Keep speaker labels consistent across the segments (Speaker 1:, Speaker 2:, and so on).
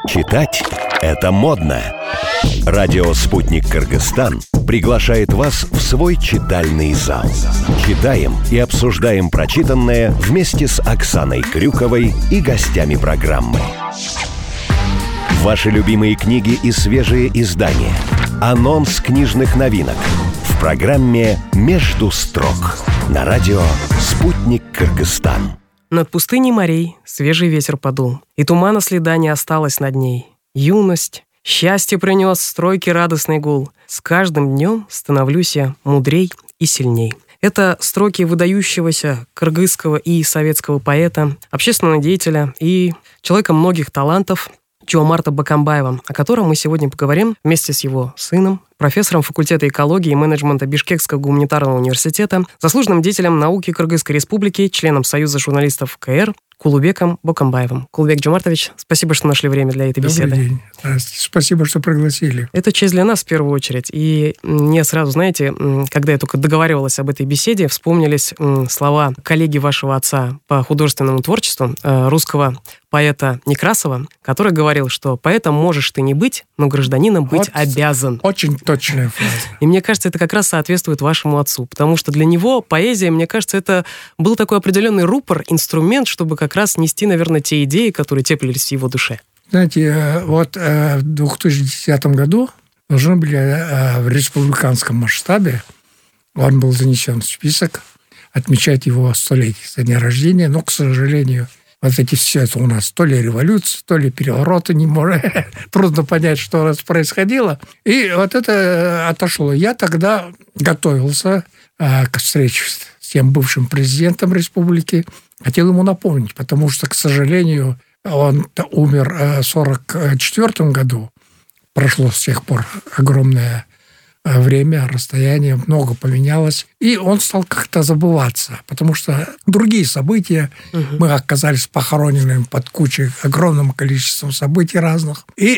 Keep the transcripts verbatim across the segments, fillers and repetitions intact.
Speaker 1: Читать – это модно. Радио «Спутник Кыргызстан» приглашает вас в свой читальный зал. Читаем и обсуждаем прочитанное вместе с Оксаной Крюковой и гостями программы. Ваши любимые книги и свежие издания. Анонс книжных новинок в программе «Между строк» на радио «Спутник Кыргызстан».
Speaker 2: Над пустыней морей свежий ветер подул, и тумана следа не осталось над ней. Юность, счастье принес стройки радостный гул. С каждым днем становлюсь я мудрей и сильней. Это строки выдающегося кыргызского и советского поэта, общественного деятеля и человека многих талантов Чуомарта Бакамбаева, о котором мы сегодня поговорим вместе с его сыном, профессором факультета экологии и менеджмента Бишкекского гуманитарного университета, заслуженным деятелем науки Кыргызской республики, членом Союза журналистов КР Кулубеком Бакамбаевым. Кулубек Джумартович, спасибо, что нашли время для этой беседы.
Speaker 3: Добрый день. Здравствуйте. Спасибо, что пригласили.
Speaker 2: Это честь для нас в первую очередь. И мне сразу, знаете, когда я только договаривалась об этой беседе, вспомнились слова коллеги вашего отца по художественному творчеству, русского поэта Некрасова, который говорил, что поэтом можешь ты не быть, но гражданином быть вот обязан.
Speaker 3: Очень точная фраза.
Speaker 2: И мне кажется, это как раз соответствует вашему отцу, потому что для него поэзия, мне кажется, это был такой определенный рупор, инструмент, чтобы как раз нести, наверное, те идеи, которые теплились в его душе.
Speaker 3: Знаете, вот в две тысячи десятом году должны были в республиканском масштабе, он был занесен в список, отмечать его столетие со дня рождения, но, к сожалению, вот эти все это у нас то ли революция, то ли перевороты, не может, трудно понять, что у нас происходило. И вот это отошло. Я тогда готовился к встрече с тем бывшим президентом республики. Хотел ему напомнить, потому что, к сожалению, он умер в сорок четвёртом году. Прошло с тех пор огромное время, расстояние, много поменялось. И он стал как-то забываться, потому что другие события, угу. мы оказались похороненными под кучей, огромным количеством событий разных. И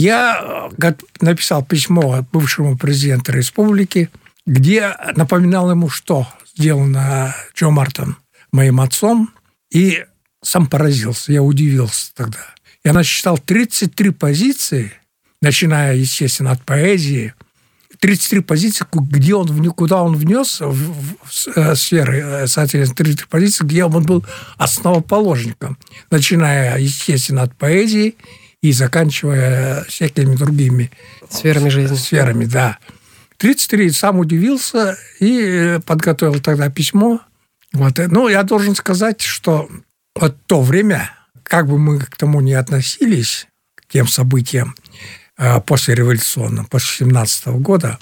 Speaker 3: я написал письмо бывшему президенту республики, где напоминал ему, что сделано Чуомартом, моим отцом, и сам поразился, я удивился тогда. Я насчитал тридцать три позиции, начиная, естественно, от поэзии, тридцать три позиции, где он, куда он внес в, в, в сферы, соответственно, тридцать три позиции, где он был основоположником, начиная, естественно, от поэзии и заканчивая всякими другими
Speaker 2: сферами жизни.
Speaker 3: Сферами, да. тридцать три, сам удивился и подготовил тогда письмо. Вот. Ну, я должен сказать, что вот то время, как бы мы к тому ни относились, к тем событиям, после революционного, после семнадцатого года,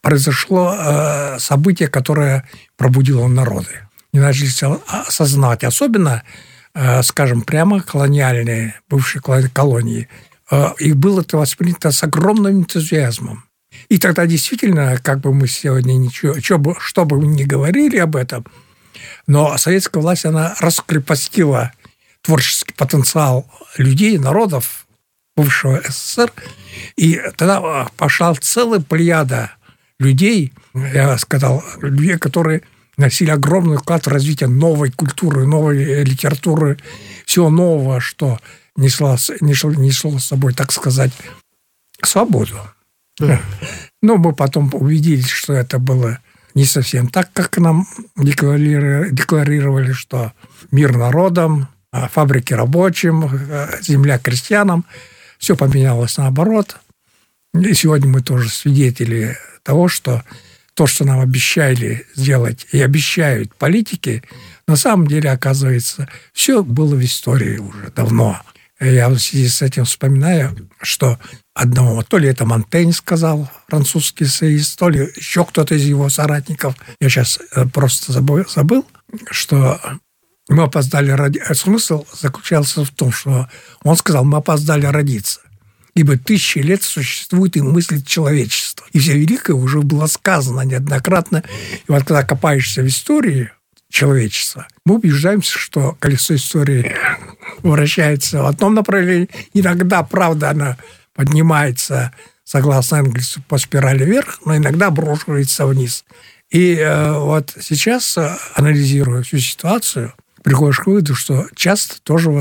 Speaker 3: произошло событие, которое пробудило народы. И начали осознавать, особенно, скажем, прямо колониальные, бывшие колонии. И было это воспринято с огромным энтузиазмом. И тогда действительно, как бы мы сегодня ничего, что бы, что бы мы ни говорили об этом, но советская власть, она раскрепостила творческий потенциал людей, народов бывшего СССР, и тогда пошла целая плеяда людей, я сказал, людей, которые носили огромный вклад в развитие новой культуры, новой литературы, всего нового, что несло, несло, несло с собой, так сказать, свободу. Mm. Но мы потом убедились, что это было не совсем так, как нам декларировали, декларировали, что мир народам, фабрики рабочим, земля крестьянам. Все поменялось наоборот. И сегодня мы тоже свидетели того, что то, что нам обещали сделать и обещают политики, на самом деле, оказывается, все было в истории уже давно. Я в связи с этим вспоминаю, что одного, то ли это Монтень сказал, французский эссеист, то ли еще кто-то из его соратников, я сейчас просто забыл, забыл что мы опоздали родиться. Смысл заключался в том, что он сказал, мы опоздали родиться, ибо тысячи лет существует и мыслит человечество. И все великое уже было сказано неоднократно. И вот когда копаешься в истории человечества, мы убеждаемся, что колесо истории вращается в одном направлении. Иногда, правда, она поднимается, согласно Энгельсу, по спирали вверх, но иногда обрушивается вниз. И э, вот сейчас, анализируя всю ситуацию, приходишь к выводу, что часто тоже вот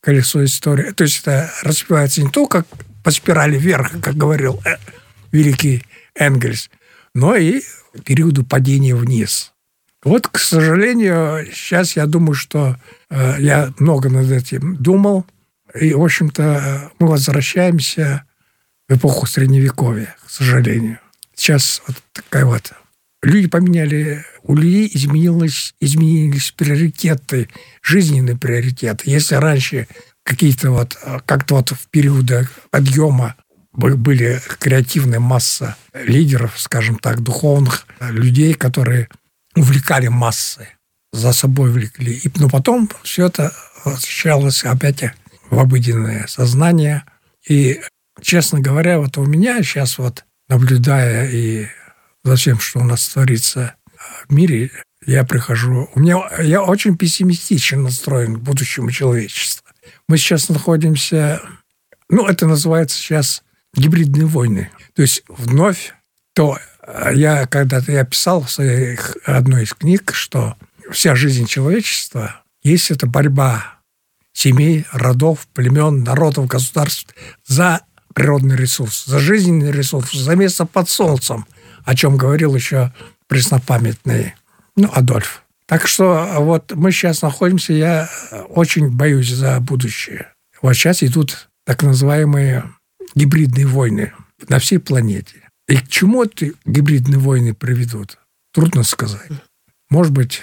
Speaker 3: колесо истории. То есть это развивается не только по спирали вверх, как говорил великий Энгельс, но и периоду падения вниз. Вот, к сожалению, сейчас я думаю, что э, я много над этим думал, и, в общем-то, мы возвращаемся в эпоху Средневековья, к сожалению. Сейчас вот такая вот... Люди поменяли... У людей изменилось, изменились приоритеты, жизненные приоритеты. Если раньше какие-то вот... Как-то вот в периоды подъема были креативная масса лидеров, скажем так, духовных людей, которые увлекали массы, за собой влекли. И, но потом все это возвращалось опять в обыденное сознание. И, честно говоря, вот у меня сейчас вот, наблюдая и за всем, что у нас творится в мире, я прихожу... У меня, я очень пессимистично настроен к будущему человечества. Мы сейчас находимся... Ну, это называется сейчас гибридные войны. То есть вновь то... Я когда-то я писал в своей одной из книг, что вся жизнь человечества есть это борьба семей, родов, племен, народов, государств за природный ресурс, за жизненный ресурс, за место под солнцем, о чем говорил еще преснопамятный ну, Адольф. Так что вот мы сейчас находимся, я очень боюсь за будущее. Вот сейчас идут так называемые гибридные войны на всей планете. И к чему эти гибридные войны приведут? Трудно сказать. Может быть,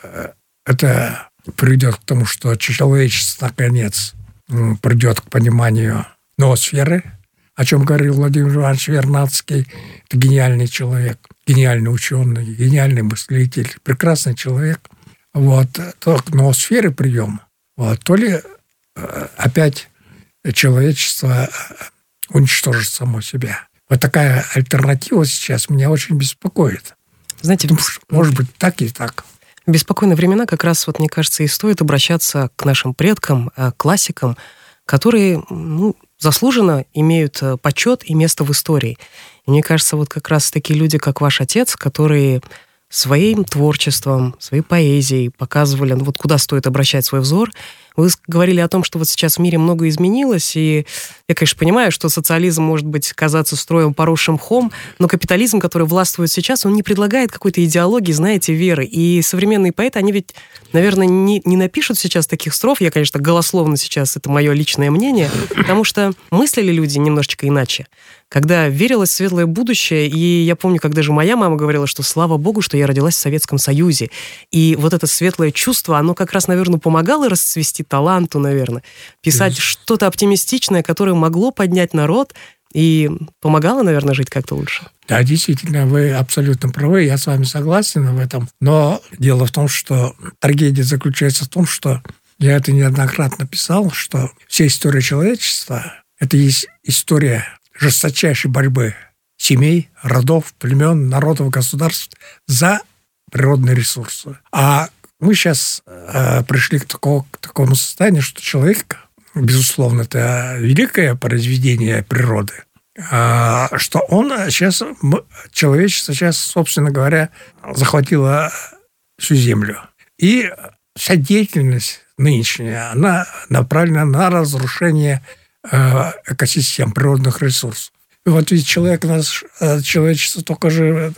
Speaker 3: это приведет к тому, что человечество, наконец, придет к пониманию ноосферы, о чем говорил Владимир Иванович Вернадский. Это гениальный человек, гениальный ученый, гениальный мыслитель, прекрасный человек. Вот. То к ноосфере придем, вот. То ли опять человечество уничтожит само себя. Вот такая альтернатива сейчас меня очень беспокоит.
Speaker 2: Знаете,
Speaker 3: Потому что, может быть, так и так.
Speaker 2: В беспокойные времена как раз, вот, мне кажется, и стоит обращаться к нашим предкам, к классикам, которые ну, заслуженно имеют почет и место в истории. И мне кажется, вот как раз такие люди, как ваш отец, которые своим творчеством, своей поэзией показывали, ну, вот куда стоит обращать свой взор. Вы говорили о том, что вот сейчас в мире много изменилось, и я, конечно, понимаю, что социализм может быть казаться строем, поросшим мхом, но капитализм, который властвует сейчас, он не предлагает какой-то идеологии, знаете, веры. И современные поэты, они ведь, наверное, не, не напишут сейчас таких строф, я, конечно, голословно сейчас, это мое личное мнение, потому что мыслили люди немножечко иначе. Когда верилось в светлое будущее, и я помню, когда же моя мама говорила, что слава богу, что я родилась в Советском Союзе. И вот это светлое чувство, оно как раз, наверное, помогало расцвести таланту, наверное, писать mm. что-то оптимистичное, которое могло поднять народ и помогало, наверное, жить как-то лучше.
Speaker 3: Да, действительно, вы абсолютно правы, я с вами согласен в этом. Но дело в том, что трагедия заключается в том, что я это неоднократно писал, что вся история человечества – это есть история жесточайшей борьбы семей, родов, племен, народов, государств за природные ресурсы. А мы сейчас э, пришли к, такому, к такому состоянию, что человек, безусловно, это великое произведение природы, э, что он сейчас, человечество сейчас, собственно говоря, захватило всю Землю. И вся деятельность нынешняя, она направлена на разрушение экосистем, природных ресурсов. И вот ведь человек, наш, человечество только же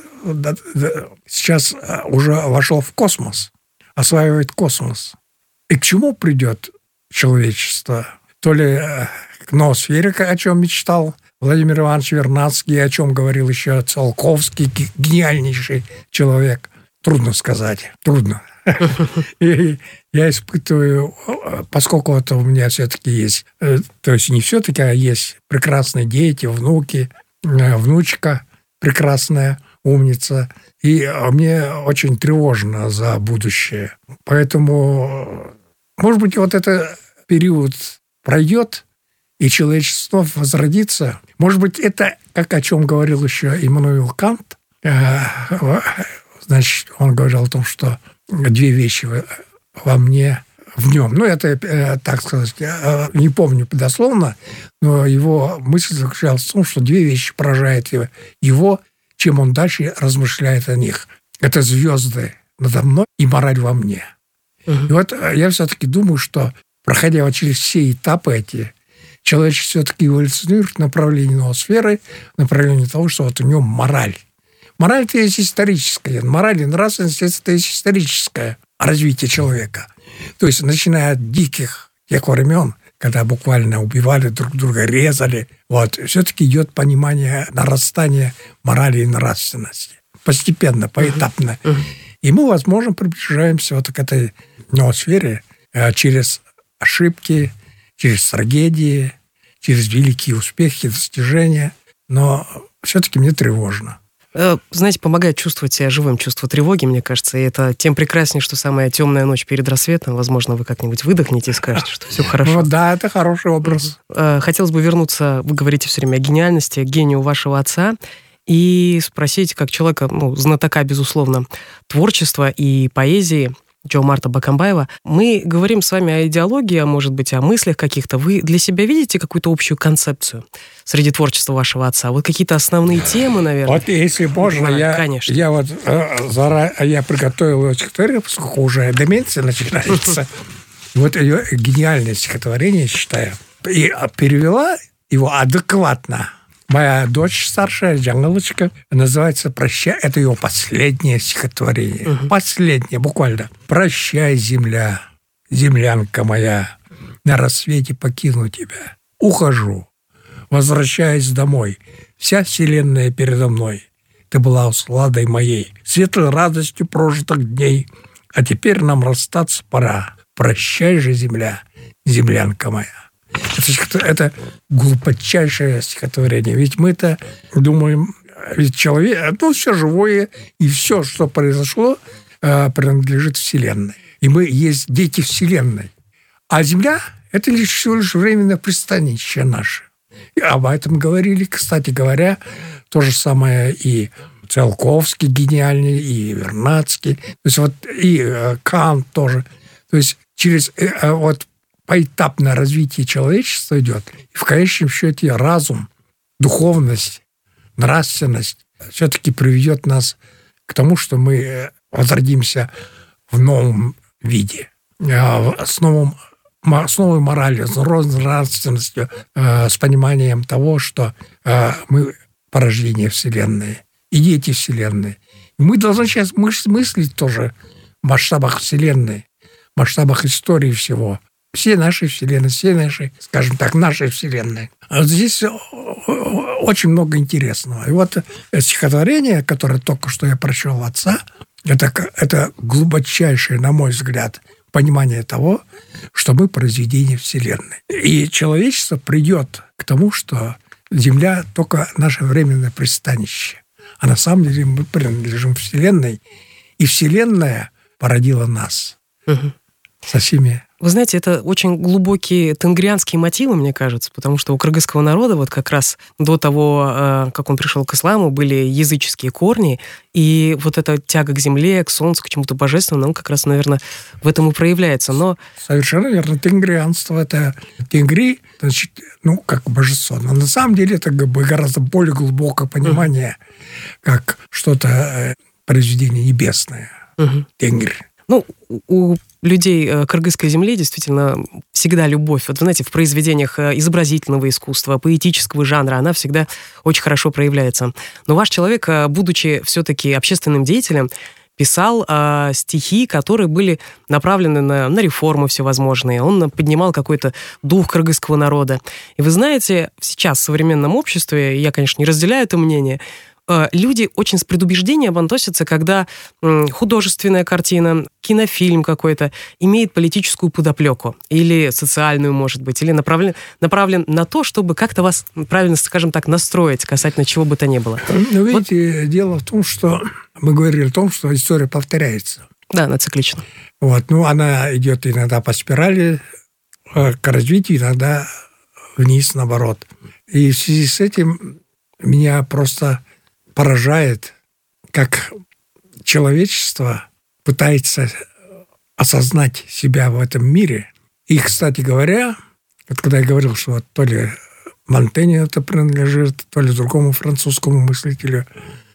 Speaker 3: сейчас уже вошло в космос, осваивает космос. И к чему придет человечество? То ли к ноосфере, о чем мечтал Владимир Иванович Вернадский, о чем говорил еще Циолковский, гениальнейший человек. Трудно сказать, трудно. И я испытываю, поскольку это у меня все-таки есть, то есть не все-таки, а есть прекрасные дети, внуки, внучка прекрасная, умница. И мне очень тревожно за будущее. Поэтому, может быть, вот этот период пройдет, и человечество возродится. Может быть, это, как о чем говорил еще Иммануил Кант, значит, он говорил о том, что две вещи во мне, в нем. Ну, это, так сказать, не помню дословно, но его мысль заключалась в том, что две вещи поражают его, его, чем он дальше размышляет о них. Это звезды надо мной и мораль во мне. Угу. И вот я все-таки думаю, что проходя вот через все этапы эти, человечество все-таки эволюционирует в направлении ноосферы, в направлении того, что вот у него мораль. Мораль – это есть историческая. Мораль и нравственность – это есть историческое развитие человека. То есть, начиная от диких тех времен, когда буквально убивали друг друга, резали, вот, все-таки идет понимание нарастания морали и нравственности. Постепенно, поэтапно. Uh-huh. Uh-huh. И мы, возможно, приближаемся вот к этой ноосфере через ошибки, через трагедии, через великие успехи, достижения. Но все-таки мне тревожно.
Speaker 2: Знаете, помогает чувствовать себя живым, чувство тревоги, мне кажется. И это тем прекраснее, что самая темная ночь перед рассветом. Возможно, вы как-нибудь выдохнете и скажете, что все хорошо.
Speaker 3: Ну, да, это хороший образ.
Speaker 2: Хотелось бы вернуться, вы говорите все время о гениальности, к гению вашего отца, и спросить, как человека, ну, знатока, безусловно, творчества и поэзии, Джо Марта Бакамбаева. Мы говорим с вами о идеологии, а может быть, о мыслях каких-то. Вы для себя видите какую-то общую концепцию среди творчества вашего отца? Вот какие-то основные темы, наверное?
Speaker 3: Вот если можно, да, я, конечно. я вот зара, я приготовил стихотворение, поскольку уже деменция начинается. Вот ее гениальное стихотворение, считаю. И перевела его адекватно моя дочь старшая, Джангалочка, называется «Прощай». Это его последнее стихотворение. Uh-huh. Последнее, буквально. «Прощай, земля, землянка моя, на рассвете покину тебя. Ухожу, возвращаясь домой. Вся вселенная передо мной. Ты была усладой моей, светлой радостью прожитых дней. А теперь нам расстаться пора. Прощай же, земля, землянка моя». Это, это глубочайшее стихотворение. Ведь мы-то думаем, ведь человек, ну, все живое, и все, что произошло, принадлежит Вселенной. И мы есть дети Вселенной. А Земля – это лишь всего лишь временное пристанище наше. И об этом говорили, кстати говоря, то же самое и Циолковский гениальный, и Вернадский, то есть вот и Кант тоже. То есть через вот поэтапное развитие человечества идет. И в конечном счете разум, духовность, нравственность все-таки приведет нас к тому, что мы возродимся в новом виде, с, новым, с новой моралью, с новой нравственностью, с пониманием того, что мы порождение Вселенной и дети Вселенной. И мы должны сейчас мыслить тоже в масштабах Вселенной, в масштабах истории всего. Все наши вселенные, все наши, скажем так, наши вселенные. А здесь очень много интересного. И вот стихотворение, которое только что я прочел отца, это, это глубочайшее, на мой взгляд, понимание того, что мы произведение Вселенной. И человечество придет к тому, что Земля только наше временное пристанище. А на самом деле мы принадлежим Вселенной, и Вселенная породила нас. Угу. Со всеми.
Speaker 2: Вы знаете, это очень глубокие тенгрианские мотивы, мне кажется, потому что у кыргызского народа вот как раз до того, как он пришел к исламу, были языческие корни, и вот эта тяга к земле, к солнцу, к чему-то божественному, он как раз, наверное, в этом и проявляется. Но...
Speaker 3: Совершенно верно. Тенгрианство – это тенгри, значит, ну, как божество. Но на самом деле это гораздо более глубокое понимание, uh-huh. как что-то произведение небесное. Uh-huh. Тенгри.
Speaker 2: Ну, у людей кыргызской земли действительно всегда любовь. Вот, вы знаете, в произведениях изобразительного искусства, поэтического жанра она всегда очень хорошо проявляется. Но ваш человек, будучи все-таки общественным деятелем, писал э, стихи, которые были направлены на, на реформы всевозможные. Он поднимал какой-то дух кыргызского народа. И вы знаете, сейчас в современном обществе, я, конечно, не разделяю это мнение, люди очень с предубеждением относятся, когда художественная картина, кинофильм какой-то имеет политическую подоплеку или социальную, может быть, или направлен, направлен на то, чтобы как-то вас, правильно скажем так, настроить касательно чего бы то ни было.
Speaker 3: Ну, видите, вот. Дело в том, что мы говорили о том, что история повторяется.
Speaker 2: Да, она циклична.
Speaker 3: Вот, ну, она идет иногда по спирали к развитию, иногда вниз, наоборот. И в связи с этим меня просто поражает, как человечество пытается осознать себя в этом мире. И, кстати говоря, вот когда я говорил, что вот то ли Монтенью это принадлежит, то ли другому французскому мыслителю,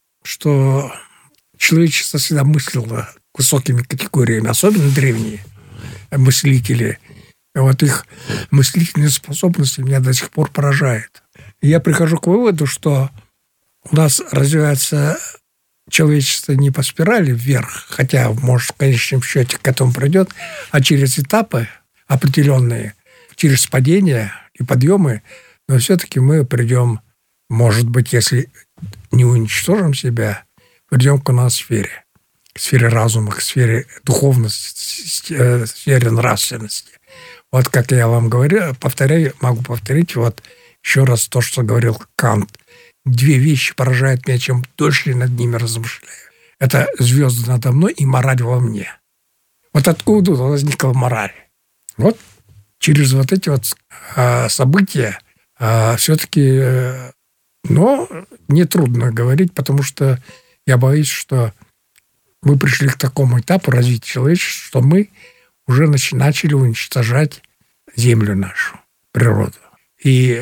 Speaker 3: что человечество всегда мыслило высокими категориями, особенно древние мыслители, И вот их мыслительные способности меня до сих пор поражают. И я прихожу к выводу, что у нас развивается человечество не по спирали вверх, хотя, может, в конечном счете к этому придет, а через этапы определенные, через падения и подъемы, но все-таки мы придем, может быть, если не уничтожим себя, придем к ноосфере, к сфере разума, к сфере духовности, к сфере нравственности. Вот как я вам говорю, повторяю, могу повторить вот еще раз то, что говорил Кант. Две вещи поражают меня, чем дольше я над ними размышляю. Это звезды надо мной и мораль во мне. Вот откуда возникла мораль? Вот через вот эти вот а, события а, все-таки, а, но нетрудно говорить, потому что я боюсь, что мы пришли к такому этапу развития человечества, что мы уже начали уничтожать землю нашу, природу. И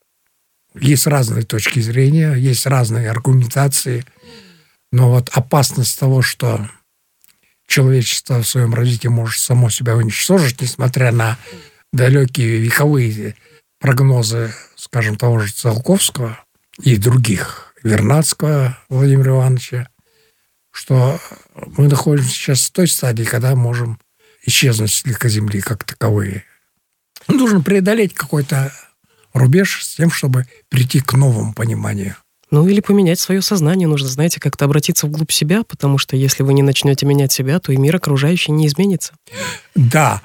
Speaker 3: есть разные точки зрения, есть разные аргументации, но вот опасность того, что человечество в своем развитии может само себя уничтожить, несмотря на далекие вековые прогнозы, скажем, того же Циолковского и других, Вернадского Владимира Ивановича, что мы находимся сейчас в той стадии, когда можем исчезнуть с лица Земли как таковые. Нужно преодолеть какой-то рубеж с тем, чтобы прийти к новому пониманию.
Speaker 2: Ну, или поменять свое сознание. Нужно, знаете, как-то обратиться вглубь себя, потому что если вы не начнете менять себя, то и мир окружающий не изменится.
Speaker 3: Да,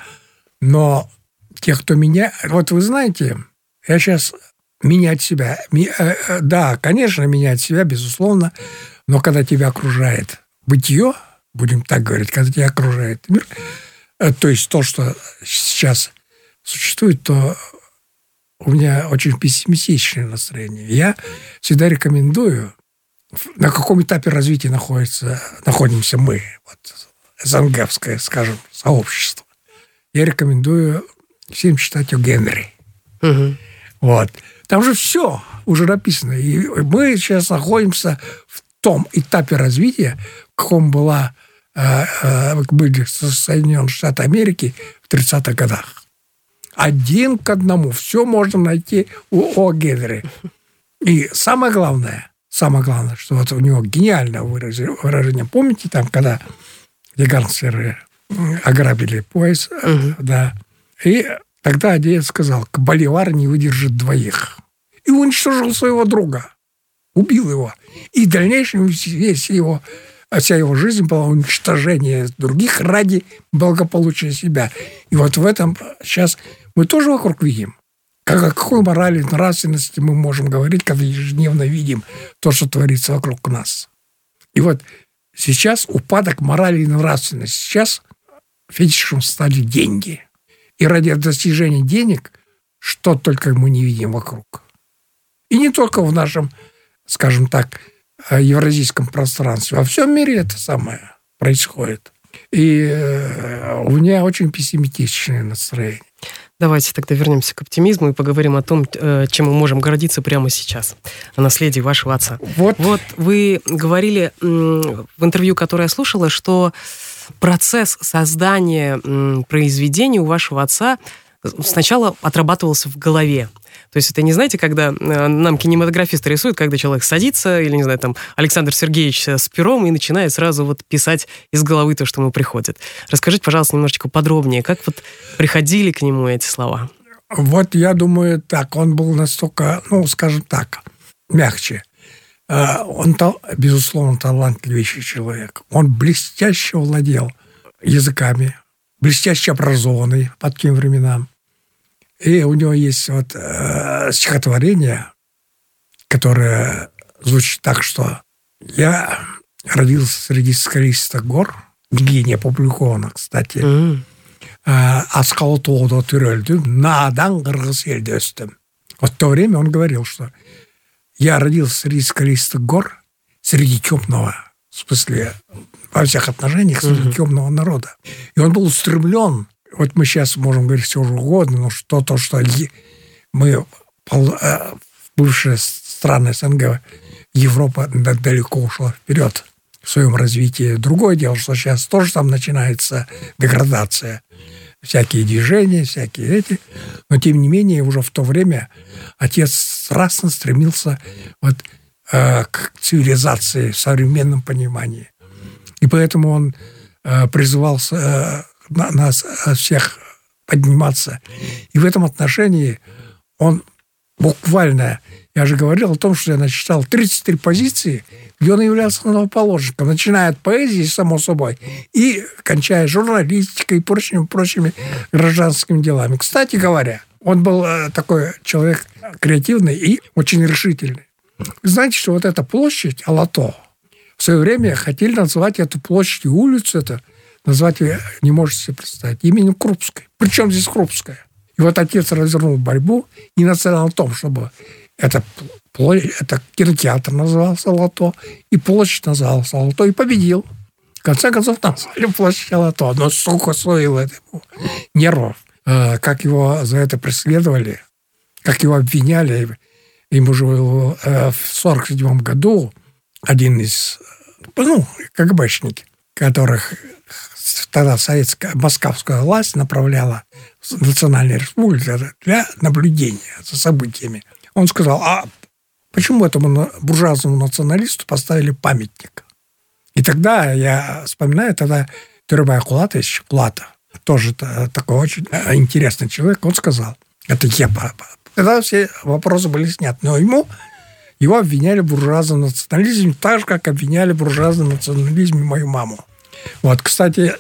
Speaker 3: но те, кто меня... Вот вы знаете, я сейчас менять себя... Да, конечно, менять себя, безусловно, но когда тебя окружает бытие, будем так говорить, когда тебя окружает мир, то есть то, что сейчас существует, то у меня очень пессимистичное настроение. Я всегда рекомендую, на каком этапе развития находится, находимся мы, вот, СНГовское, скажем, сообщество. Я рекомендую всем читать о Генри.
Speaker 2: Угу.
Speaker 3: Вот. Там же все уже написано. И мы сейчас находимся в том этапе развития, в каком была, э, э, были Соединенные Штаты Америки в тридцатых годах. Один к одному. Все можно найти у О. Генри. И самое главное, самое главное, что вот у него гениальное выражение. Помните, там, когда гангстеры ограбили поезд, угу. да, и тогда один сказал, Боливар не выдержит двоих. И уничтожил своего друга. Убил его. И в дальнейшем весь его, вся его жизнь была уничтожение других ради благополучия себя. И вот в этом сейчас мы тоже вокруг видим. Как, о какой морали, нравственности мы можем говорить, когда ежедневно видим то, что творится вокруг нас. И вот сейчас упадок морали и нравственности. Сейчас фетишем стали деньги. И ради достижения денег что только мы не видим вокруг. И не только в нашем, скажем так, евразийском пространстве. Во всем мире это самое происходит. И у меня очень пессимистичное настроение.
Speaker 2: Давайте тогда вернемся к оптимизму и поговорим о том, чем мы можем гордиться прямо сейчас, о наследии вашего отца.
Speaker 3: Вот,
Speaker 2: вот вы говорили в интервью, которое я слушала, что процесс создания произведений у вашего отца сначала отрабатывался в голове. То есть это не, знаете, когда нам кинематографисты рисуют, когда человек садится, или, не знаю, там, Александр Сергеевич с пером и начинает сразу вот писать из головы то, что ему приходит. Расскажите, пожалуйста, немножечко подробнее, как вот приходили к нему эти слова?
Speaker 3: Вот я думаю так, он был настолько, ну, скажем так, мягче. Он, безусловно, талантливейший человек. Он блестяще владел языками, блестяще образованный по тем временам. И у него есть вот э, стихотворение, которое звучит так, что «Я родился среди скалистых гор», нигде не опубликовано, кстати, mm. «Аскалтоодо түрөлдүм, надан кыргыз элде өстүм». Вот в то время он говорил, что «Я родился среди скалистых гор, среди темного», в смысле, во всех отношениях, среди mm-hmm. темного народа. И он был устремлен. Вот мы сейчас можем говорить все угодно, но что то, что мы, бывшие страны СНГ, Европа далеко ушла вперед в своем развитии. Другое дело, что сейчас тоже там начинается деградация. всякие движения, всякие эти. Но, тем не менее, уже в то время отец страстно стремился вот, э, к цивилизации в современном понимании. И поэтому он э, призывал э, нас всех подниматься. И в этом отношении он буквально, я же говорил о том, что я насчитал тридцать три позиции, где он являлся основоположником, начиная от поэзии, само собой, и кончая журналистикой и прочими, прочими гражданскими делами. Кстати говоря, он был такой человек креативный и очень решительный. Вы знаете, что вот эта площадь Алато, в свое время хотели назвать эту площадь и улицу, это назвать ее, не можете себе представить, именем Крупской. Причем здесь Крупская? И вот отец развернул борьбу и нацелил на том, чтобы это, это кинотеатр назывался Алато, и площадь называлась Алато, и победил. В конце концов, назвали площадь Алато. Но сколько стоило это нервов, как его за это преследовали, как его обвиняли. Ему же в сорок седьмом году один из, ну, КГБшники, которых тогда советская, московская власть направляла в Национальную Республику для наблюдения за событиями. Он сказал, а почему этому буржуазному националисту поставили памятник? И тогда, я вспоминаю, тогда Тюрбай Кулатович, Плата, тоже такой очень интересный человек, он сказал, это я папа. Тогда все вопросы были сняты. Но ему, его обвиняли в буржуазном национализме, так же, как обвиняли в буржуазном национализме мою маму. Вот, кстати,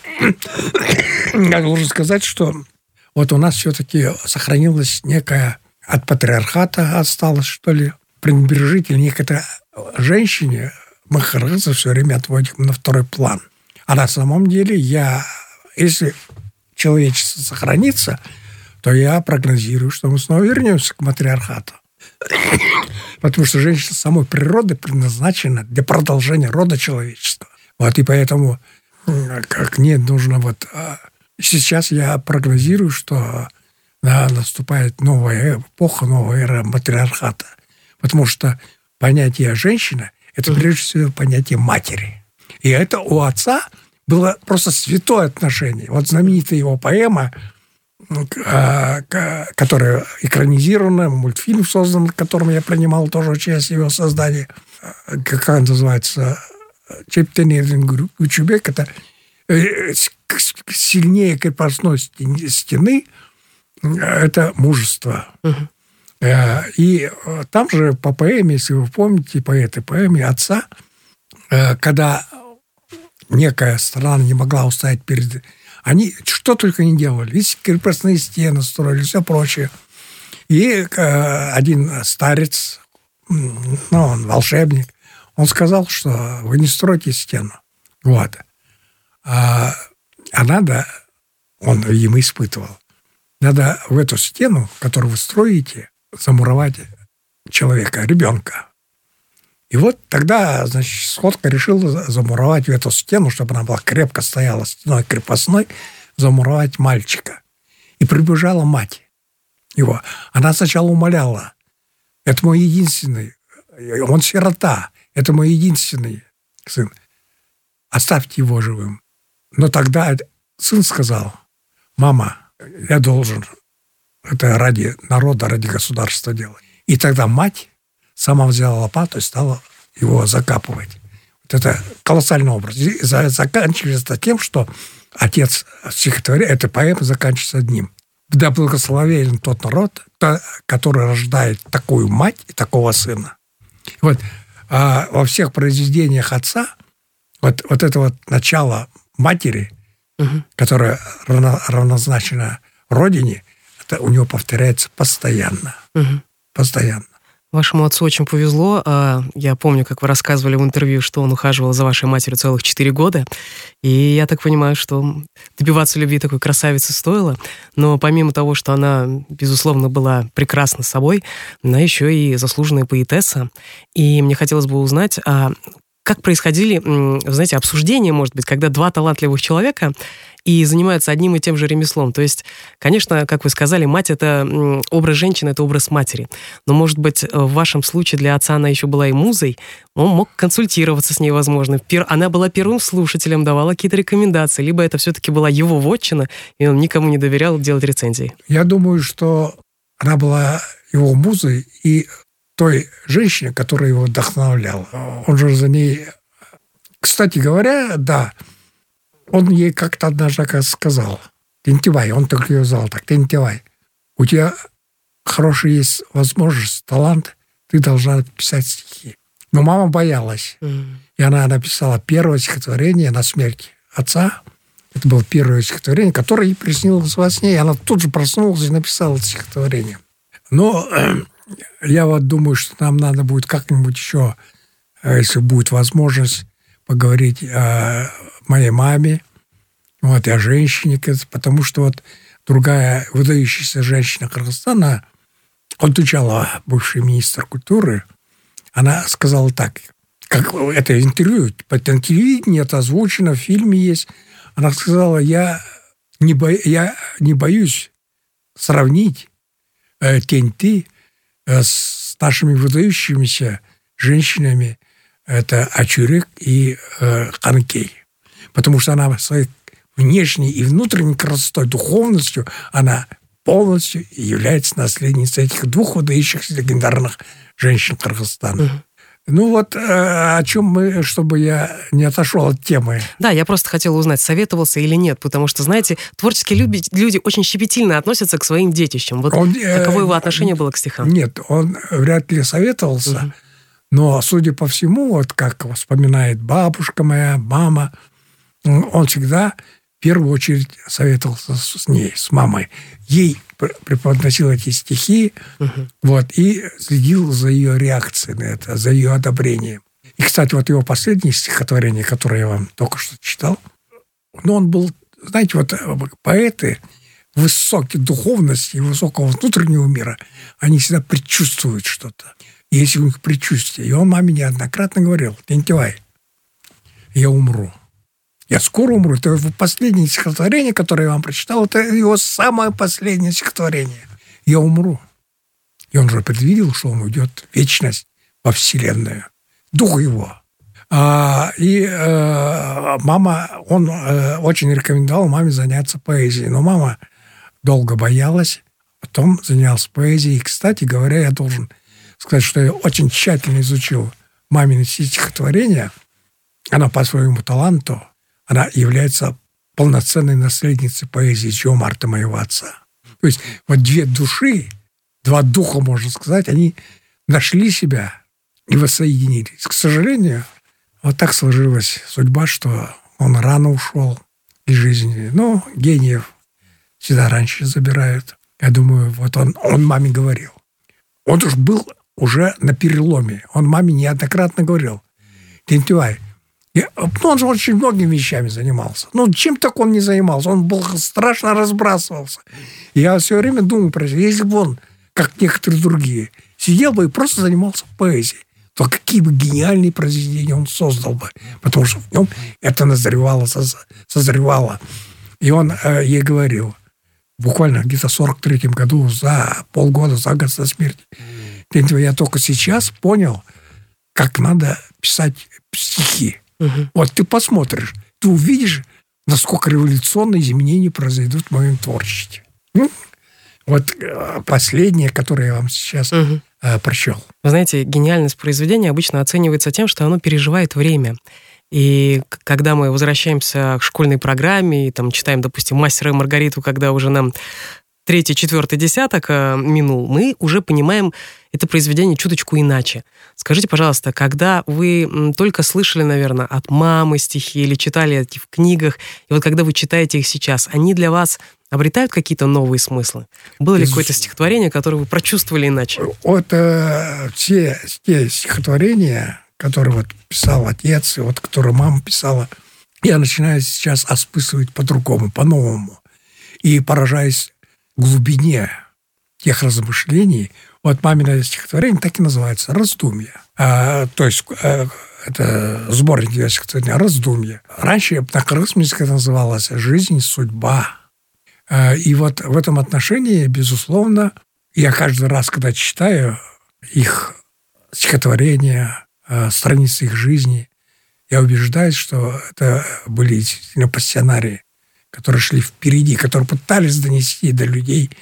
Speaker 3: я должен сказать, что вот у нас все-таки сохранилась некая от патриархата осталось, что ли, пренебрежитель некоторой женщине, мы характеры все время отводим на второй план. А на самом деле я, если человечество сохранится, то я прогнозирую, что мы снова вернемся к матриархату. Потому что женщина самой природы предназначена для продолжения рода человечества. Вот, и поэтому как мне нужно вот... Сейчас я прогнозирую, что да, наступает новая эпоха, новая эра матриархата. Потому что понятие «женщина» — это, прежде всего, понятие матери. И это у отца было просто святое отношение. Вот знаменитая его поэма, которая экранизирована, мультфильм создан, в котором я принимал тоже участие в его создании. Как она называется? «Чептенерин Гучубек» — это сильнее крепостной стены — это мужество. Uh-huh. И там же по поэме, если вы помните, по этой поэме отца, когда некая страна не могла устоять перед... Они что только не делали. Ведь крепостные стены строили, все прочее. И один старец, ну, он волшебник, он сказал, что вы не стройте стену. Вот. А, а надо, он им испытывал, надо в эту стену, которую вы строите, замуровать человека, ребенка. И вот тогда, значит, Сходка решил замуровать в эту стену, чтобы она была крепко стояла стеной крепостной, замуровать мальчика. И прибежала мать его. Она сначала умоляла, это мой единственный, он сирота, это мой единственный сын, оставьте его живым. Но тогда сын сказал, мама, я должен это ради народа, ради государства делать. И тогда мать сама взяла лопату и стала его закапывать. Вот это колоссальный образ. И заканчивается тем, что отец стихотворения, эта поэма заканчивается одним. Да благословен тот народ, который рождает такую мать и такого сына. Вот а во всех произведениях отца вот, вот это вот начало матери, угу. которая равно, равнозначна родине, это у него повторяется постоянно. Угу. Постоянно.
Speaker 2: Вашему отцу очень повезло. Я помню, как вы рассказывали в интервью, что он ухаживал за вашей матерью целых четыре года. И я так понимаю, что добиваться любви такой красавицы стоило. Но помимо того, что она, безусловно, была прекрасна собой, она еще и заслуженная поэтесса. И мне хотелось бы узнать, а как происходили, вы знаете, обсуждения, может быть, когда два талантливых человека и занимаются одним и тем же ремеслом. То есть, конечно, как вы сказали, мать — это образ женщины, это образ матери. Но, может быть, в вашем случае для отца она еще была и музой, он мог консультироваться с ней, возможно. Она была первым слушателем, давала какие-то рекомендации, либо это все-таки была его вотчина, и он никому не доверял делать рецензии.
Speaker 3: Я думаю, что она была его музой и той женщине, которая его вдохновляла. Он же за ней... Кстати говоря, да, он ей как-то однажды сказал: «Тентивай», он только ее звал так, «Тентивай, у тебя хороший есть возможность, талант, ты должна писать стихи». Но мама боялась. Mm. И она написала первое стихотворение на смерть отца. Это было первое стихотворение, которое ей приснилось во сне. И она тут же проснулась и написала это стихотворение. Но э, я вот думаю, что нам надо будет как-нибудь еще, если будет возможность, поговорить о моей маме, вот, и о женщине. Потому что вот другая выдающаяся женщина Кыргызстана, отвечала бывший министр культуры, она сказала так, как это интервью, по телевидению, это озвучено, в фильме есть. Она сказала: я не, бо, я не боюсь сравнить э, Тенти э, с нашими выдающимися женщинами, это Ачурек и э, Ханкей. Потому что она своей внешней и внутренней красотой, духовностью, она полностью является наследницей этих двух выдающихся легендарных женщин Кыргызстана. Угу. Ну вот о чем мы, чтобы я не отошел от темы.
Speaker 2: Да, я просто хотела узнать, советовался или нет, потому что, знаете, творческие люди, люди очень щепетильно относятся к своим детищам. Вот он, каково его отношение было к стихам?
Speaker 3: Нет, он вряд ли советовался, угу. Но, судя по всему, вот как вспоминает бабушка моя, мама, он всегда в первую очередь советовался с ней, с мамой. Ей преподносил эти стихи, угу. Вот, и следил за ее реакцией на это, за ее одобрением. И, кстати, вот его последнее стихотворение, которое я вам только что читал, ну, он был, знаете, вот поэты высокой духовности и высокого внутреннего мира, они всегда предчувствуют что-то. Есть у них предчувствие. И он маме неоднократно говорил: «Тентивай, я умру. Я скоро умру». Это его последнее стихотворение, которое я вам прочитал, это его самое последнее стихотворение. «Я умру». И он же предвидел, что он уйдет в вечность, во Вселенную. Дух его. А, и э, мама, он э, очень рекомендовал маме заняться поэзией. Но мама долго боялась, потом занялась поэзией. И, кстати говоря, я должен сказать, что я очень тщательно изучил мамины стихотворения. Она по своему таланту, она является полноценной наследницей поэзии Чио Марта, моего отца. То есть вот две души, два духа, можно сказать, они нашли себя и воссоединились. К сожалению, вот так сложилась судьба, что он рано ушел из жизни. Но гениев всегда раньше забирают. Я думаю, вот он, он маме говорил. Он уж был уже на переломе. Он маме неоднократно говорил: «Тентивай». Ну, он же очень многими вещами занимался. Ну, чем так он не занимался? Он был страшно разбрасывался. И я все время думаю про это. Если бы он, как некоторые другие, сидел бы и просто занимался поэзией, то какие бы гениальные произведения он создал бы. Потому что в нем это назревало, созревало. И он э, ей говорил, буквально где-то в сорок третьем году, за полгода, за год до смерти: «Я только сейчас понял, как надо писать стихи. Угу. Вот ты посмотришь, ты увидишь, насколько революционные изменения произойдут в моем творчестве». Ну, вот последнее, которое я вам сейчас угу. э, прочел.
Speaker 2: Вы знаете, гениальность произведения обычно оценивается тем, что оно переживает время. И когда мы возвращаемся к школьной программе и там читаем, допустим, «Мастера и Маргариту», когда уже нам третий, четвертый десяток э, минул, мы уже понимаем это произведение чуточку иначе. Скажите, пожалуйста, когда вы м, только слышали, наверное, от мамы стихи или читали эти в книгах, и вот когда вы читаете их сейчас, они для вас обретают какие-то новые смыслы? Было ли какое-то стихотворение, которое вы прочувствовали иначе?
Speaker 3: Вот э, все те стихотворения, которые вот писал отец, и вот которые мама писала, я начинаю сейчас осмысливать по-другому, по-новому. И поражаясь глубине тех размышлений, вот мамино стихотворение так и называется «Раздумья». А, то есть а, это сборник ее стихотворений «Раздумья». Раньше на крымском языке это называлось «Жизнь, судьба». И вот в этом отношении, безусловно, я каждый раз, когда читаю их стихотворения, страницы их жизни, я убеждаюсь, что это были действительно пассионарии, которые шли впереди, которые пытались донести до людей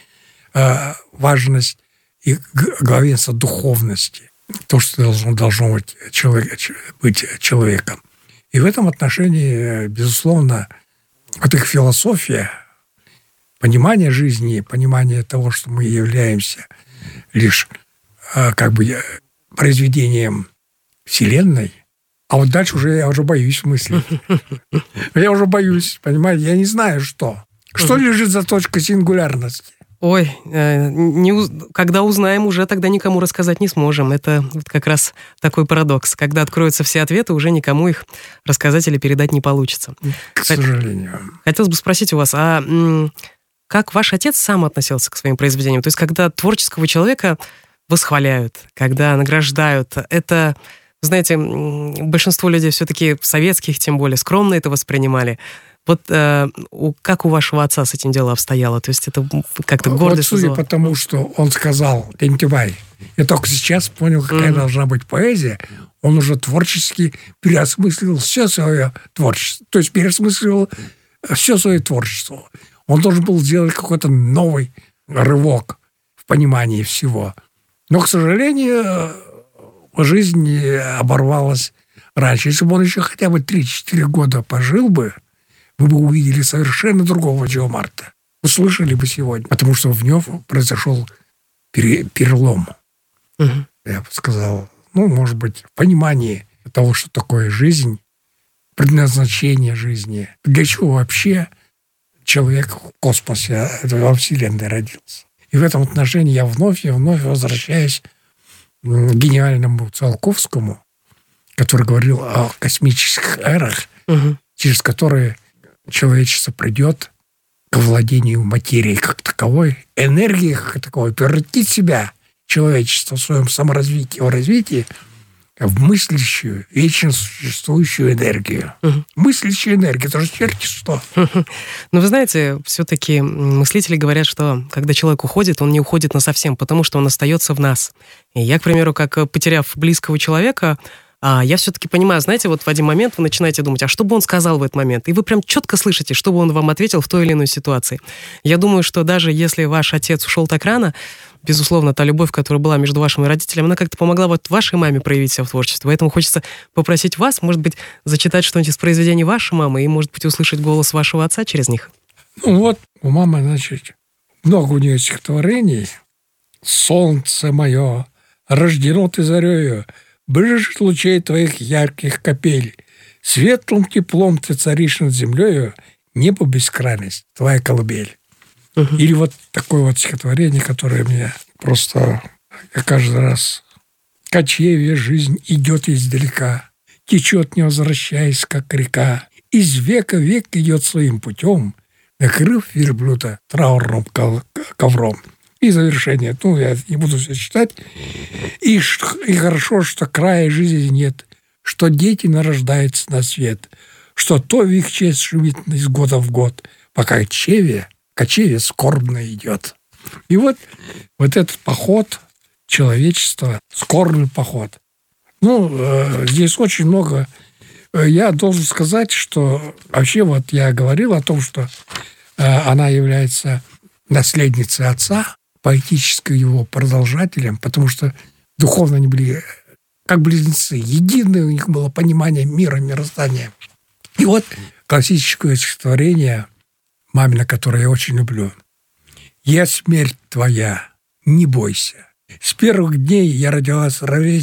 Speaker 3: важность и главенство духовности, то, что должно, должно быть, человек, быть человеком. И в этом отношении, безусловно, вот их философия, понимание жизни, понимание того, что мы являемся лишь как бы произведением Вселенной. А вот дальше уже я уже боюсь мыслить. Я уже боюсь, понимаете? Я не знаю, что. Что лежит за точкой сингулярности?
Speaker 2: Ой, не, когда узнаем, уже тогда никому рассказать не сможем. Это вот как раз такой парадокс. Когда откроются все ответы, уже никому их рассказать или передать не получится.
Speaker 3: К сожалению.
Speaker 2: Хотелось бы спросить у вас, а как ваш отец сам относился к своим произведениям? То есть, когда творческого человека восхваляют, когда награждают, это, знаете, большинство людей все-таки советских, тем более, скромно это воспринимали. Вот э, как у вашего отца с этим дело обстояло? То есть это как-то гордость?
Speaker 3: Вот судя по тому, что он сказал, Тентибай, я только сейчас понял, какая mm-hmm. должна быть поэзия, он уже творчески переосмыслил все свое творчество. То есть переосмыслил все свое творчество. Он должен был сделать какой-то новый рывок в понимании всего. Но, к сожалению, жизнь оборвалась раньше. Если бы он еще хотя бы три-четыре года пожил бы, вы бы увидели совершенно другого Джо Марта. Услышали бы сегодня. Потому что в нем произошел перелом. Угу. Я бы сказал, ну, может быть, понимание того, что такое жизнь, предназначение жизни. Для чего вообще человек в космосе, во Вселенной родился. И в этом отношении я вновь и вновь возвращаюсь к гениальному Циолковскому, который говорил о космических эрах, угу. через которые человечество придет к владению материей как таковой, энергией как таковой, превратит себя, человечество, в своем саморазвитии, в развитии, в мыслящую, вечно существующую энергию. Угу. Мыслящая энергия, это же черти что.
Speaker 2: Но вы знаете, все-таки мыслители говорят, что когда человек уходит, он не уходит насовсем, потому что он остается в нас. И я, к примеру, как потеряв близкого человека, А я все-таки понимаю, знаете, вот в один момент вы начинаете думать, а что бы он сказал в этот момент? И вы прям четко слышите, что бы он вам ответил в той или иной ситуации. Я думаю, что даже если ваш отец ушел так рано, безусловно, та любовь, которая была между вашими родителями, она как-то помогла вот вашей маме проявить себя в творчестве. Поэтому хочется попросить вас, может быть, зачитать что-нибудь из произведений вашей мамы и, может быть, услышать голос вашего отца через них.
Speaker 3: Ну вот, у мамы, значит, много у нее стихотворений. «Солнце мое, рождено ты зарею, брыжет лучей твоих ярких капель. Светлым теплом ты царишь над землею, небо бескрайность, твоя колыбель». Uh-huh. Или вот такое вот стихотворение, которое мне просто... Я каждый раз... «Кочевье жизнь идет издалека, течет, не возвращаясь, как река. Из века в век идет своим путем, накрыв верблюда траурным ковром». И завершение. Ну, я не буду все читать. И, и хорошо, что края жизни нет, что дети нарождаются на свет, что то в их честь шумит из года в год, пока кочевье, кочевье скорбно идет. И вот, вот этот поход человечества, скорбный поход. Ну, э, здесь очень много. Я должен сказать, что вообще вот я говорил о том, что э, она является наследницей отца, поэтическим его продолжателем, потому что духовно они были как близнецы. Единое у них было понимание мира, мироздания. И вот классическое стихотворение мамина, которое я очень люблю. «Я смерть твоя, не бойся. С первых дней я родилась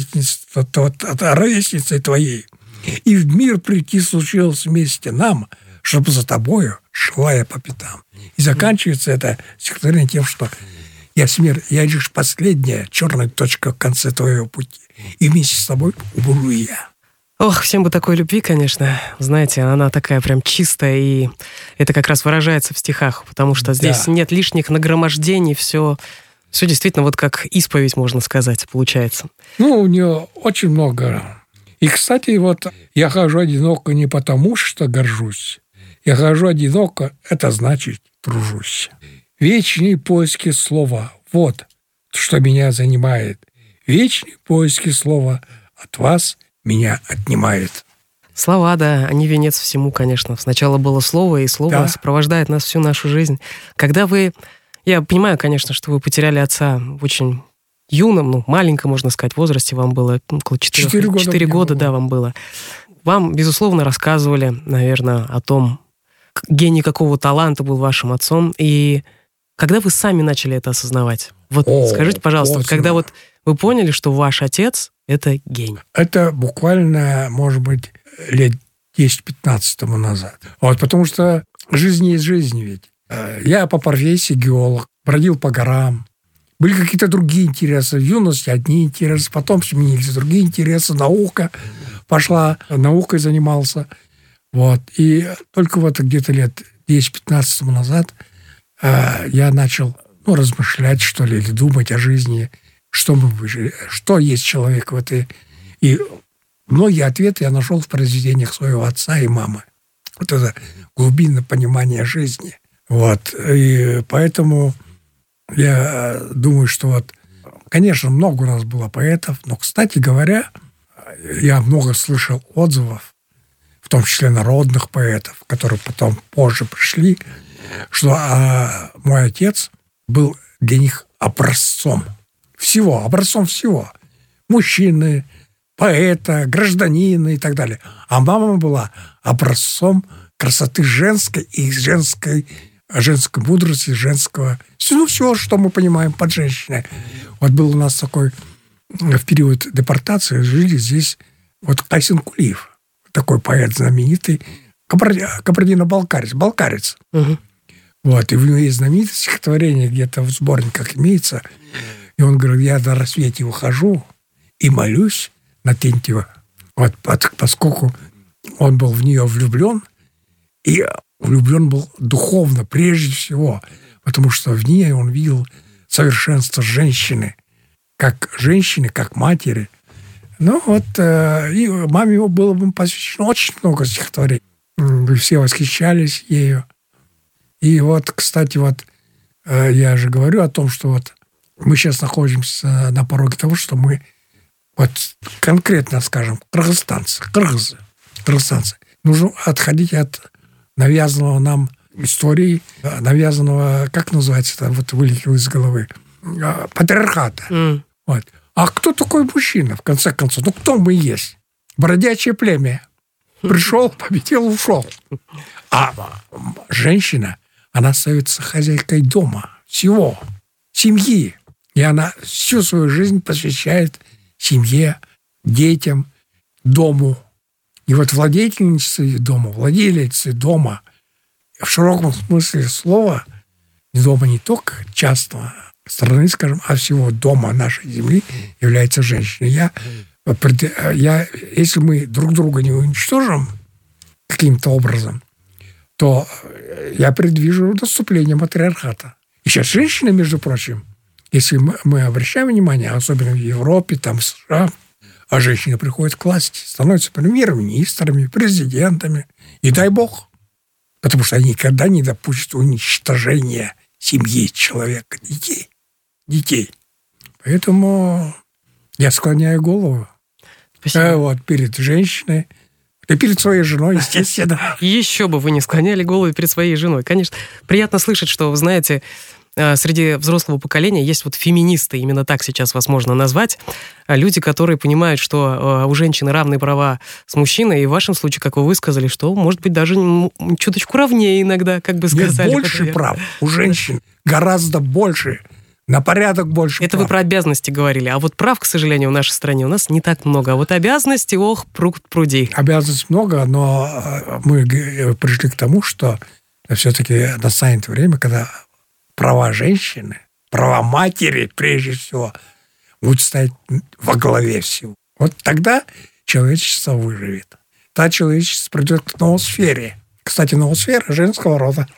Speaker 3: ровесницей твоей, и в мир прийти случилось вместе нам, чтобы за тобою шла я по пятам». И заканчивается это стихотворение тем, что «Я смерть, я лишь последняя черная точка в конце твоего пути, и вместе с тобой умру я».
Speaker 2: Ох, всем бы такой любви, конечно. Знаете, она такая прям чистая, и это как раз выражается в стихах, потому что здесь да. нет лишних нагромождений, все, все действительно вот как исповедь, можно сказать, получается.
Speaker 3: Ну, у нее очень много. И И, кстати, вот я хожу одиноко не потому, что горжусь. Я хожу одиноко, это значит тружусь. Вечные поиски слова – вот что меня занимает. Вечные поиски слова от вас меня отнимает.
Speaker 2: Слова, да, они венец всему, конечно. Сначала было слово, и слово да. сопровождает нас всю нашу жизнь. Когда вы... Я понимаю, конечно, что вы потеряли отца в очень юном, ну, маленьком, можно сказать, возрасте. Вам было около четырех,
Speaker 3: четыре года.
Speaker 2: Четыре года, да, вам было. Вам, безусловно, рассказывали, наверное, о том, гений какого таланта был вашим отцом. И когда вы сами начали это осознавать? Вот О, скажите, пожалуйста, вот когда вот вы поняли, что ваш отец — это гений?
Speaker 3: Это буквально, может быть, лет десять-пятнадцать тому назад. Вот, потому что жизнь есть жизнь ведь. Я по профессии геолог, бродил по горам. Были какие-то другие интересы. В юности одни интересы, потом сменились другие интересы. Наука пошла, наукой занимался. Вот. И только вот где-то лет десять-пятнадцать тому назад э, я начал ну, размышлять, что ли, или думать о жизни, что мы выжили, что есть человек в этой... И многие ответы я нашел в произведениях своего отца и мамы. Вот это глубинное понимание жизни. Вот. И поэтому я думаю, что вот, конечно, много у нас было поэтов, но, кстати говоря, я много слышал отзывов, в том числе народных поэтов, которые потом позже пришли, что а, мой отец был для них образцом всего, образцом всего. Мужчины, поэта, гражданина и так далее. А мама была образцом красоты женской и женской, женской мудрости, женского... Ну, все, что мы понимаем под женщиной. Вот был у нас такой в период депортации, жили здесь вот Кайсин Кулиев, такой поэт знаменитый, кабардино-балкарец, балкарец. Угу. Вот, и у него есть знаменитое стихотворение, где-то в сборниках имеется, и он говорит, я до рассвета выхожу и молюсь на Тентьева. Вот, поскольку он был в нее влюблен, и влюблен был духовно, прежде всего, потому что в ней он видел совершенство женщины, как женщины, как матери. Ну вот, э, и маме его было бы посвящено очень много стихотворений. Вы все восхищались ею. И вот, кстати, вот э, я же говорю о том, что вот мы сейчас находимся на пороге того, что мы вот конкретно, скажем, кыргызстанцы, кыргызы, кыргызстанцы, нужно отходить от навязанного нам истории, навязанного, как называется это, вот вылетело из головы, патриархата. Mm. Вот. А кто такой мужчина, в конце концов? Ну, кто мы есть? Бродячее племя. Пришел, победил, ушел. А женщина, она остается хозяйкой дома, всего, семьи. И она всю свою жизнь посвящает семье, детям, дому. И вот владетельницей дома, владелицей дома, в широком смысле слова, дома не только частного страны, скажем, а всего дома нашей земли является женщиной. Я, я, если мы друг друга не уничтожим каким-то образом, то я предвижу наступление матриархата. И сейчас женщины, между прочим, если мы, мы обращаем внимание, особенно в Европе, там в США, а женщины приходят к власти, становятся премьер-министрами, президентами. И дай бог. Потому что они никогда не допустят уничтожения семьи человека, детей. Детей. Поэтому я склоняю голову. Спасибо. Вот, перед женщиной. И перед своей женой, естественно.
Speaker 2: Еще бы вы не склоняли голову перед своей женой. Конечно, приятно слышать, что, вы знаете, среди взрослого поколения есть вот феминисты, именно так сейчас вас можно назвать, люди, которые понимают, что у женщины равные права с мужчиной, и в вашем случае, как вы высказали, что, может быть, даже чуточку равнее иногда, как бы сказали.
Speaker 3: Нет, больше прав у женщин, гораздо больше, на порядок больше
Speaker 2: Это
Speaker 3: прав.
Speaker 2: Вы про обязанности говорили, а вот прав, к сожалению, в нашей стране у нас не так много, а вот обязанности, ох, пруд пруди.
Speaker 3: Обязанностей много, но мы пришли к тому, что все-таки настанет время, когда права женщины, права матери, прежде всего, будут стоять во главе всего. Вот тогда человечество выживет. Тогда человечество придет к новой сфере. Кстати, ноосфера женского рода.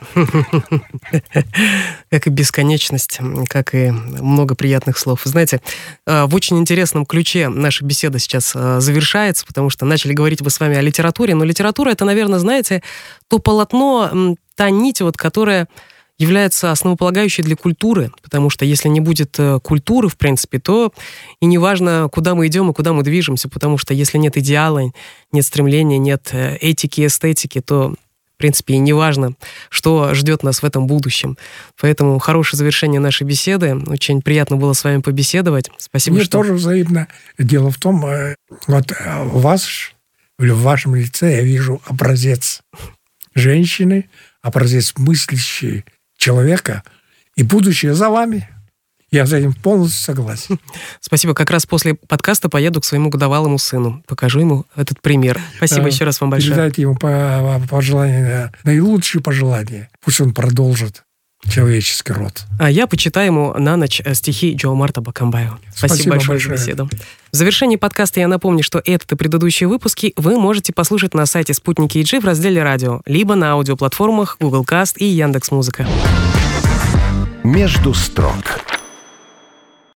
Speaker 2: Как и бесконечность, как и много приятных слов. Знаете, в очень интересном ключе наша беседа сейчас завершается, потому что начали говорить вы с вами о литературе, но литература — это, наверное, знаете, то полотно, та нить, вот, которая является основополагающей для культуры, потому что если не будет культуры, в принципе, то и не важно, куда мы идем и куда мы движемся, потому что если нет идеала, нет стремления, нет этики, эстетики, то, в принципе, и не важно, что ждет нас в этом будущем. Поэтому хорошее завершение нашей беседы. Очень приятно было с вами побеседовать. Спасибо,
Speaker 3: Мне
Speaker 2: что...
Speaker 3: тоже взаимно. Дело в том, вот у вас, в вашем лице я вижу образец женщины, образец мыслящей человека, и будущее за вами. Я с этим полностью согласен.
Speaker 2: Спасибо. Как раз после подкаста поеду к своему годовалому сыну. Покажу ему этот пример. Спасибо еще раз вам большое.
Speaker 3: Передайте ему пожелания, наилучшие пожелания. Пусть он продолжит человеческий род.
Speaker 2: А я почитаю ему на ночь стихи Джо Марта Бакамбаева. Спасибо, Спасибо большое, большое за беседу. В завершении подкаста я напомню, что этот и предыдущие выпуски вы можете послушать на сайте Спутник кей джи в разделе «Радио», либо на аудиоплатформах Google Cast и Яндекс.Музыка.
Speaker 1: Между строк.